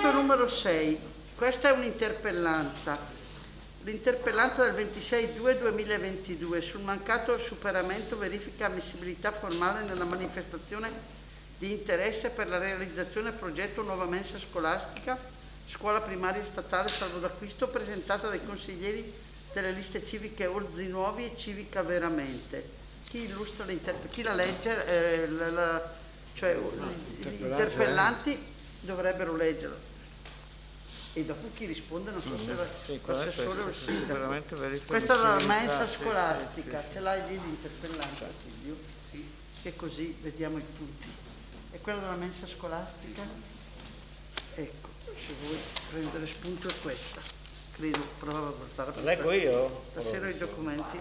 punto numero 6. Questa è un'interpellanza. L'interpellanza del 26/2/2022 sul mancato superamento verifica ammissibilità formale nella manifestazione di interesse per la realizzazione del progetto Nuova Mensa Scolastica, Scuola Primaria Statale Salvo d'Acquisto, presentata dai consiglieri delle liste civiche Orzinuovi e Civica Veramente. Chi illustra chi la legge? Cioè gli interpellanti dovrebbero leggerlo e dopo chi risponde non so se l'assessore o il sindaco. Questa è la mensa scolastica, ce l'hai lì l'interpellanza, Silvio? Sì. Che così vediamo i punti. E quella della mensa scolastica? Ecco, se vuoi prendere spunto è questa. Credo, provavo a portare. Leggo io? Stasera i documenti.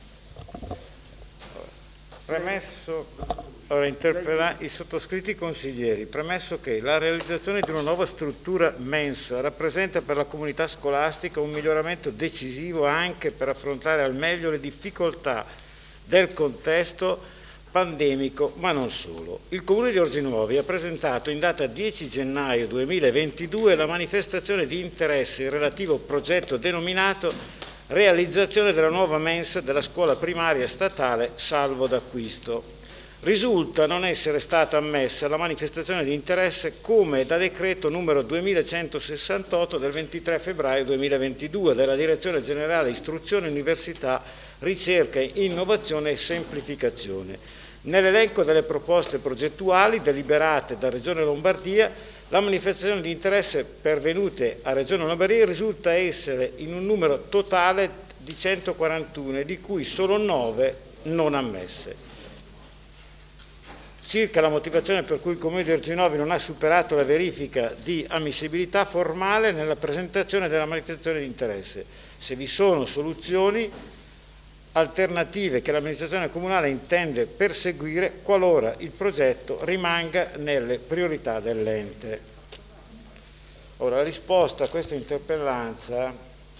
Premesso, i sottoscritti consiglieri, premesso che la realizzazione di una nuova struttura mensa rappresenta per la comunità scolastica un miglioramento decisivo anche per affrontare al meglio le difficoltà del contesto pandemico, ma non solo. Il Comune di Orzinuovi ha presentato in data 10 gennaio 2022 la manifestazione di interesse relativo progetto denominato realizzazione della nuova mensa della scuola primaria statale Salvo d'Acquisto. Risulta non essere stata ammessa la manifestazione di interesse come da decreto numero 2168 del 23 febbraio 2022 della Direzione Generale Istruzione, Università, Ricerca, Innovazione e Semplificazione. Nell'elenco delle proposte progettuali deliberate da Regione Lombardia, la manifestazione di interesse pervenute a Regione Lombardia risulta essere in un numero totale di 141, di cui solo 9 non ammesse. Circa la motivazione per cui il Comune di Orzinuovi non ha superato la verifica di ammissibilità formale nella presentazione della manifestazione di interesse, se vi sono soluzioni alternative che l'amministrazione comunale intende perseguire qualora il progetto rimanga nelle priorità dell'ente. Ora, la risposta a questa interpellanza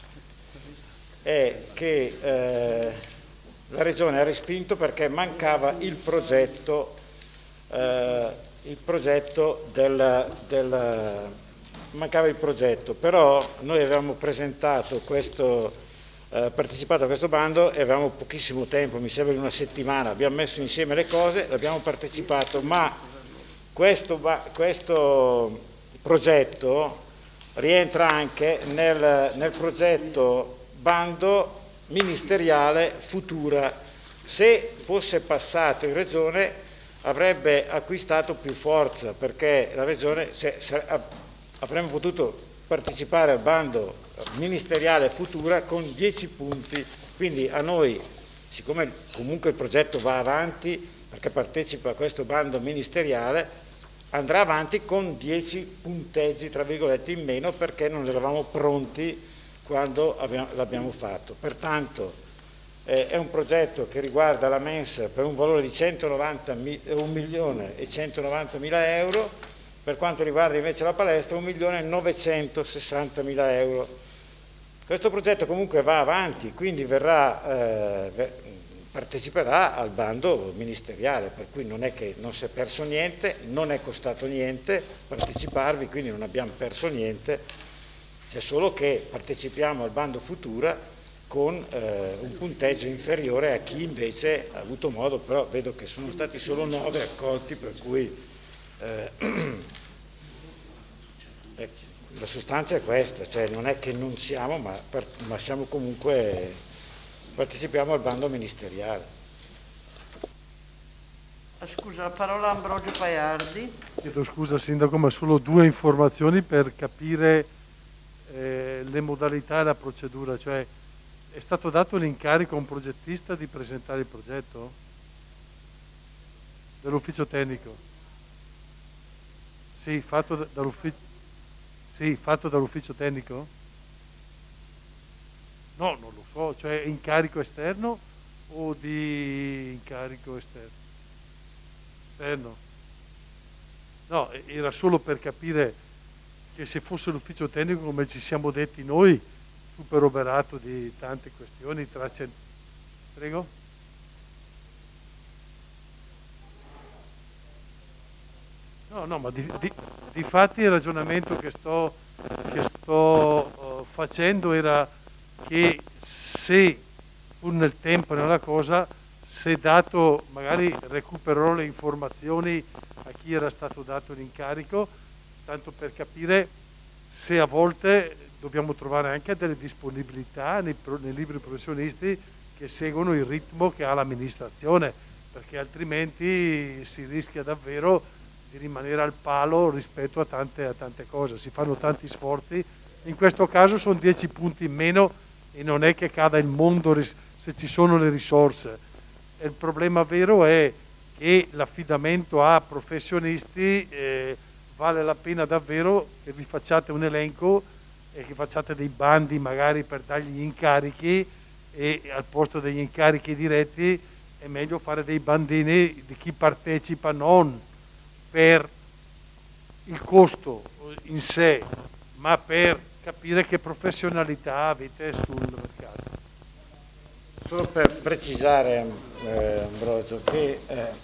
è che la Regione ha respinto perché mancava il progetto però noi avevamo presentato partecipato a questo bando e avevamo pochissimo tempo, mi sembra in una settimana, abbiamo messo insieme le cose, abbiamo partecipato, ma questo progetto rientra anche nel progetto bando ministeriale Futura. Se fosse passato in Regione avrebbe acquistato più forza, perché la Regione avremmo potuto partecipare al bando ministeriale Futura con 10 punti, quindi a noi, siccome comunque il progetto va avanti perché partecipa a questo bando ministeriale, andrà avanti con 10 punteggi tra virgolette in meno perché non eravamo pronti quando l'abbiamo fatto. Pertanto è un progetto che riguarda la mensa per un valore di 1.190.000 euro, per quanto riguarda invece la palestra 1.960.000 euro. Questo progetto comunque va avanti, quindi parteciperà al bando ministeriale, per cui non è che non si è perso niente, non è costato niente parteciparvi, quindi non abbiamo perso niente, c'è solo che partecipiamo al bando Futura con un punteggio inferiore a chi invece ha avuto modo, però vedo che sono stati solo 9 accolti, per cui la sostanza è questa, cioè non è che non siamo, ma siamo comunque, partecipiamo al bando ministeriale. Scusa, la parola a Ambrogio Paiardi. Chiedo scusa Sindaco, ma solo 2 informazioni per capire le modalità e la procedura, cioè è stato dato l'incarico a un progettista di presentare il progetto dell'ufficio tecnico? Sì, fatto dall'ufficio tecnico? No, non lo so, cioè incarico esterno o di incarico esterno? Esterno. No, era solo per capire che se fosse l'ufficio tecnico, come ci siamo detti noi, super oberato di tante questioni, Prego? No, ma di fatti il ragionamento che sto facendo era che se pur nel tempo nella cosa, se dato, magari recupererò le informazioni a chi era stato dato l'incarico, tanto per capire se a volte dobbiamo trovare anche delle disponibilità nei liberi professionisti che seguono il ritmo che ha l'amministrazione, perché altrimenti si rischia davvero di rimanere al palo rispetto a tante cose. Si fanno tanti sforzi, in questo caso sono 10 punti in meno e non è che cada il mondo se ci sono le risorse. E il problema vero è che l'affidamento a professionisti vale la pena davvero che vi facciate un elenco e che facciate dei bandi magari per dargli gli incarichi, e al posto degli incarichi diretti è meglio fare dei bandini di chi partecipa, non per il costo in sé, ma per capire che professionalità avete sul mercato. Solo per precisare, Ambrogio, che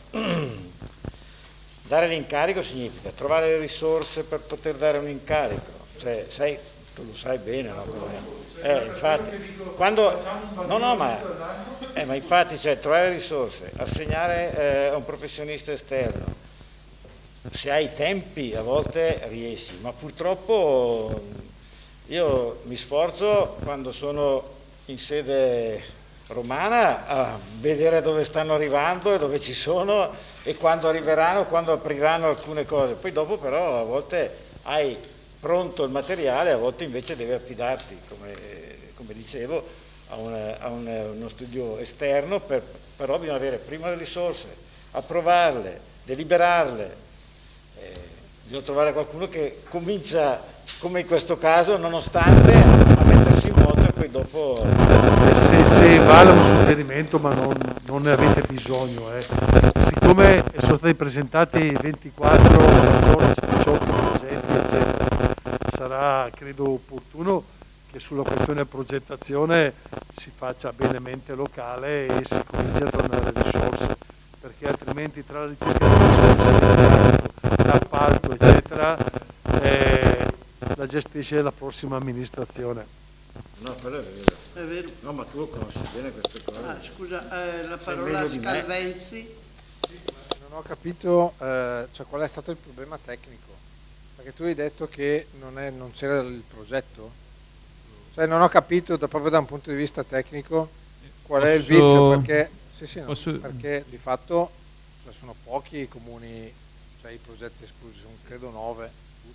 dare l'incarico significa trovare le risorse per poter dare un incarico, cioè tu lo sai bene, no? Infatti, quando ma infatti, cioè, trovare le risorse, assegnare a un professionista esterno, se hai i tempi a volte riesci, ma purtroppo io mi sforzo quando sono in sede romana a vedere dove stanno arrivando e dove ci sono e quando arriveranno, quando apriranno alcune cose. Poi dopo però a volte hai pronto il materiale, a volte invece devi affidarti, come dicevo, a uno studio esterno, però bisogna avere prima le risorse, approvarle, deliberarle. Bisogna trovare qualcuno che comincia, come in questo caso, nonostante, a mettersi in moto e poi dopo... Se vale un suggerimento, ma non ne avete bisogno. Siccome sono stati presentati 24, 14, 18 progetti, eccetera, sarà, credo, opportuno che sulla questione progettazione si faccia bene mente locale e si cominci a tornare alle risorse, perché altrimenti tra la ricerca di risorse, l'appalto, eccetera, la gestisce la prossima amministrazione. No, quello è vero. È vero. No, ma tu lo conosci bene queste cose. Scusa, la parola a Scalvenzi. Non ho capito qual è stato il problema tecnico, perché tu hai detto che non c'era il progetto, cioè non ho capito proprio da un punto di vista tecnico qual è il vizio, perché, perché di fatto sono pochi i comuni, cioè i progetti esclusi, sono credo 9,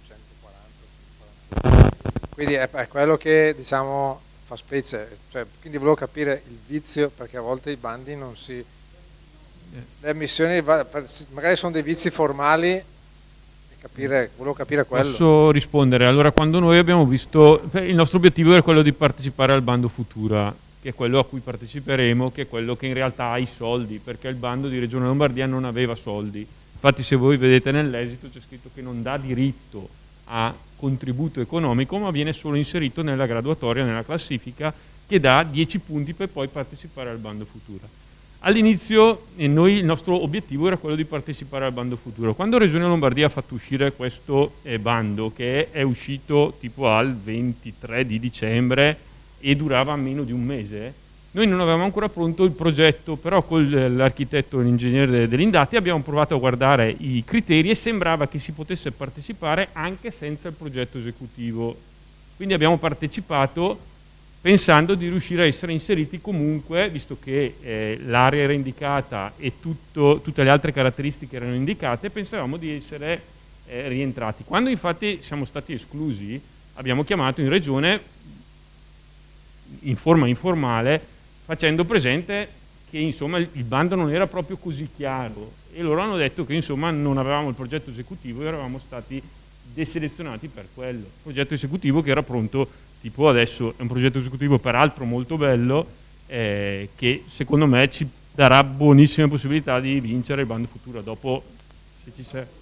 140, quindi è quello che diciamo fa specie, quindi volevo capire il vizio, perché a volte i bandi non si... Le ammissioni magari sono dei vizi formali, volevo capire quello. Posso rispondere? Allora, quando noi abbiamo visto, il nostro obiettivo era quello di partecipare al bando Futura, che è quello a cui parteciperemo, che è quello che in realtà ha i soldi, perché il bando di Regione Lombardia non aveva soldi. Infatti, se voi vedete nell'esito c'è scritto che non dà diritto a contributo economico, ma viene solo inserito nella graduatoria, nella classifica, che dà 10 punti per poi partecipare al bando Futura. All'inizio il nostro obiettivo era quello di partecipare al bando Futuro. Quando Regione Lombardia ha fatto uscire questo bando, che è uscito tipo al 23 di dicembre e durava meno di un mese, noi non avevamo ancora pronto il progetto, però con l'architetto e l'ingegnere dell'Indati abbiamo provato a guardare i criteri e sembrava che si potesse partecipare anche senza il progetto esecutivo. Quindi abbiamo partecipato pensando di riuscire a essere inseriti comunque, visto che l'area era indicata e tutte le altre caratteristiche erano indicate, pensavamo di essere rientrati. Quando infatti siamo stati esclusi, abbiamo chiamato in regione in forma informale, facendo presente che insomma il bando non era proprio così chiaro, e loro hanno detto che insomma non avevamo il progetto esecutivo e eravamo stati deselezionati per quello. Il progetto esecutivo che era pronto, tipo adesso è un progetto esecutivo peraltro molto bello, che secondo me ci darà buonissime possibilità di vincere il bando Futura. Dopo, se ci c'è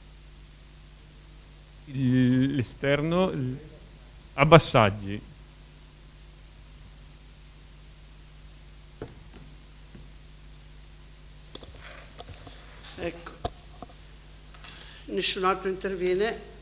l'esterno, Abbassaggi. Ecco, nessun altro interviene,